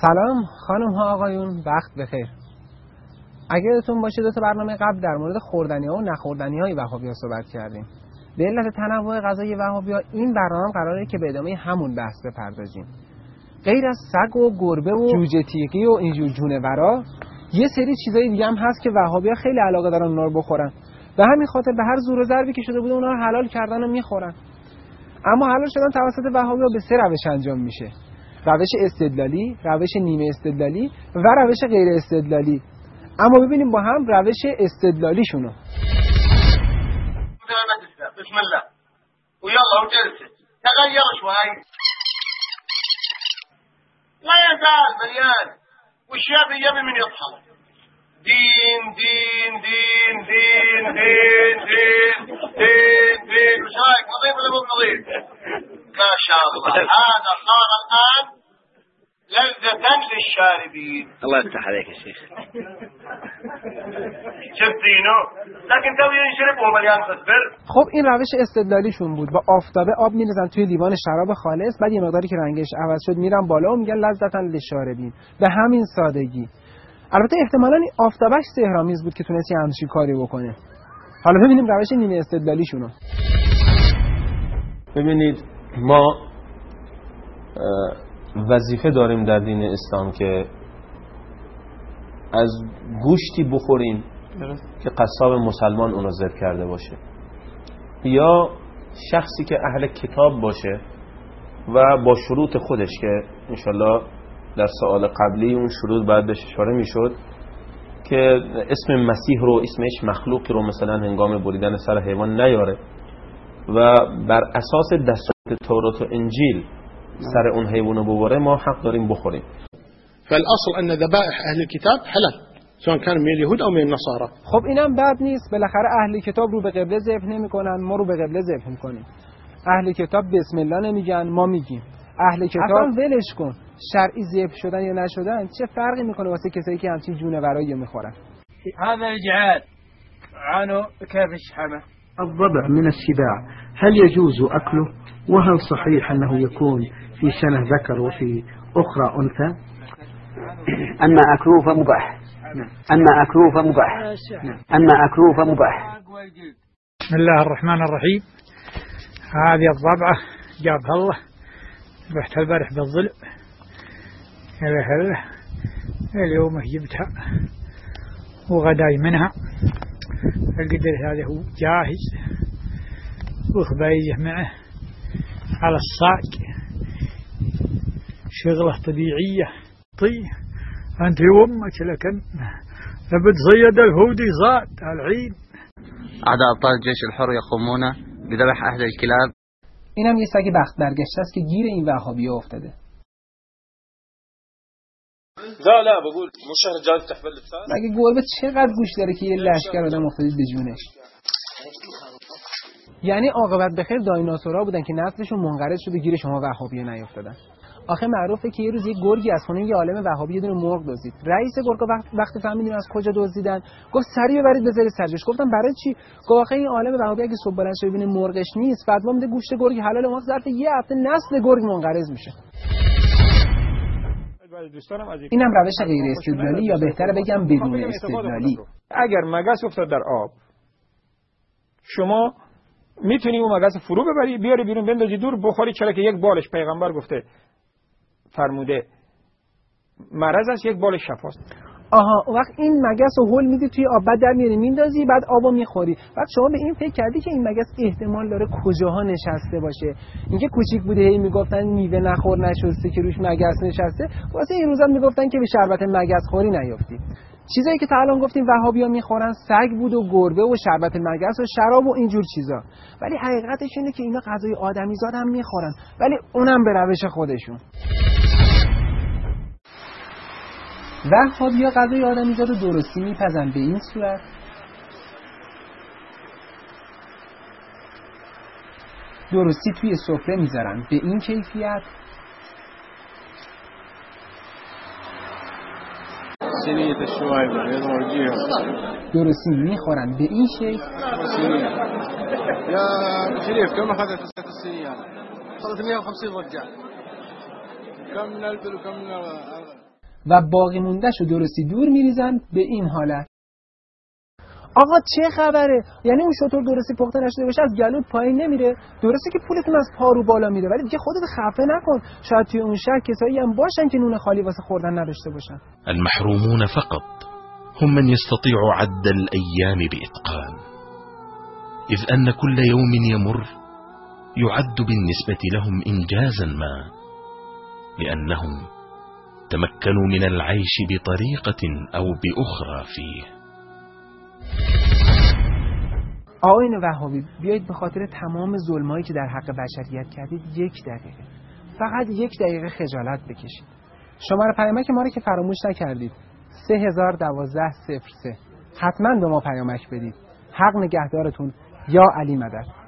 سلام خانم ها آقایون، وقت بخیر. اگر یادتون باشه دو تا برنامه قبل در مورد خوردنی ها و نخوردنی های وهابی‌ها صحبت کردیم. به علت تنوع غذای وهابی‌ها این برنامه قراره که به ادامه همون بحث بپردازیم. غیر از سگ و گربه و جوجه تیغی و اینجور جونورا، یه سری چیزای دیگه هم هست که وهابی‌ها خیلی علاقه دارن اونا رو بخورن. به همین خاطر به هر زور و ضربی که شده بوده اونا رو حلال کردن و میخورن. اما حلال شدن توسط وهابی‌ها به سه روش انجام میشه: روش استدلالی، روش نیمه استدلالی و روش غیر استدلالی. اما ببینیم با هم روش استدلالیشونو. بسم الله ويلا وجلسه تغير شوي لا يزال مليان والشاب يبي من يضحك دين دين دين دين دين دين دين دين وش رايك نظيف ولا مو نظيف؟ ما شاء الله هذا صار الآن لذة للشاربين. الله يفتح عليك يا شيخ. شفتينه لكن تو يشربوا مليان خسبر. خب این روش استدلالیشون بود. با آفتابه آب می‌ریزن توی لیوان شراب خالص، بعد یه مقداری که رنگش عوض شد میرن بالا و میگن لذة للشاربین. به همین سادگی. البته احتمالاً این آفتابش سحرآمیز بود که تونست یه همچین کاری بکنه. حالا ببینیم روش نیمه استدلالیشونو. ببینید ما وظیفه داریم در دین اسلام که از گوشتی بخوریم که قصاب مسلمان اونو ذبح کرده باشه، یا شخصی که اهل کتاب باشه و با شروط خودش که انشالله در سوال قبلی اون شروط باید بهش اشاره میشد که اسم مسیح رو، اسمش مخلوقی رو مثلا هنگام بریدن سر حیوان نیاره و بر اساس دستورات تورات و انجیل سر اون حیوانو ببره، ما حق داریم بخوریم. فالاصل ان ذبائح اهل الكتاب حلال سواء كان من اليهود او من النصارى. خب اینم بد نیست، بالاخره اهل کتاب رو به قبله ذبح نمی‌کنن، ما رو به قبله ذبح می‌کنیم. اهل کتاب بسم الله نمیگن، ما میگیم. اهل کتاب اصلا ولش کن، شرعی ذبح شدن یا نشدن چه فرقی میکنه واسه کسایی که همچین جونورایی میخورن. هذا الجعال عنه كيف الشحمه. الضبع من السباع هل يجوز أكله؟ وهل صحيح أنه يكون في سنة ذكر وفي أخرى أنثى؟ أما أكله فمباح. أما أكله فمباح. أما أكله فمباح. بسم الله الرحمن الرحيم. هذه الضبعة جابها الله، رحت البارح بالظلع هلا اليوم جبتها وغداي منها، القدر هذا هو جاهز وخبايزه معه على الصاج، شغلة طبيعية. طيب أنت وأمك لكن بتصيد الهودي زاد العين. أعداء أبطال الجيش الحر يقومون بذبح أهل الكلاب. اینم یه سگ بخت برگشته است که گیر این وهابی‌ها افتاده. لا بقول مشاهد جاز تحفل لسان. مگه گربه چقدر گوش داره که یه لشکر آدم افتاده به جونش؟ یعنی عاقبت بخیر دایناسورها بودن که نسلشون منقرض شده گیر شما وهابی‌ها نیافتادن. آخه معروفه که یه روز یه گرگی از خونه یه عالم وهابی یه دونه مرغ دزدید. رئیس گرگا وقتی فهمیدیم از کجا دزدیدن گفت سریع ببرید بذارید سرجش. گفتم برای چی؟ گفت آخه این عالم وهابی اگه صبح بلند شه ببینه مرغش نیست، فتوا میده گوشت گرگ حلال، ما ظرف یه هفته نسل گرگ منقرض میشه. اینم روش غیر استدلالی یا بهتره بگم بدون استدلالی. اگر مگس افتاد در آب، شما میتونی اون مگس فرو ببری بیاری بیرون بندازی دور بخوری، چرا که یک بالش پیغمبر گفته فرموده مرض است، یک بالش شفاست. آها، وقت این مگس رو هول میدی توی آب، بعد در میاری میندازی، بعد آبو میخوری. بعد شما به این فکر کردی که این مگس احتمال داره کجاها نشسته باشه؟ اینکه کوچیک بوده هی میگفتن میوه نخور نشسته که روش مگس نشسته، واسه این روزا میگفتن که به شربت مگس خوری نیافتی. چیزایی که تا الان گفتیم وهابی‌ها میخورن سگ بود و گربه و شربت مگس و شراب و اینجور چیزا، ولی حقیقتش اینه که اینا غذای آدمیزاد هم میخورن، ولی اونم به روش خودشون. وهابی‌ها غذای آدمیزاد رو درستی میپزن به این صورت درستی توی سفره میذارن به این کیفیت درستی میخورن به این شکل. يا شريف كم أخذت السنية؟ أخذت 150 رجال. كم من البل وكم من و باقی موندهشو درستی دور میریزن به این حالت. آقا چه خبره؟ یعنی اون شطور درستی پخته نشده باشه از گلوت پایین نمیره؟ درسته که پولتون از پا رو بالا میره، ولی دیگه خودت خفه نکن. شاید توی اون شهر کسایی هم باشن که نون خالی واسه خوردن نداشته باشن. المحرومون فقط هم من يستطيع عد الأيام بإتقان، إذ أن كل يوم يمر يعد بالنسبة لهم إنجازا ما، لأنهم تمكنوا من العيش بطريقة أو بأخرى فيه. آقایون وهابی، بیایید به خاطر تمام ظلمایی که در حق بشریت کردید 1 دقیقه، فقط 1 دقیقه خجالت بکشید. شماره پیامک ما رو که فراموش نکردید، 3012-03. حتما به ما پیامک بدید. حق نگهدارتون. یا علی مدد.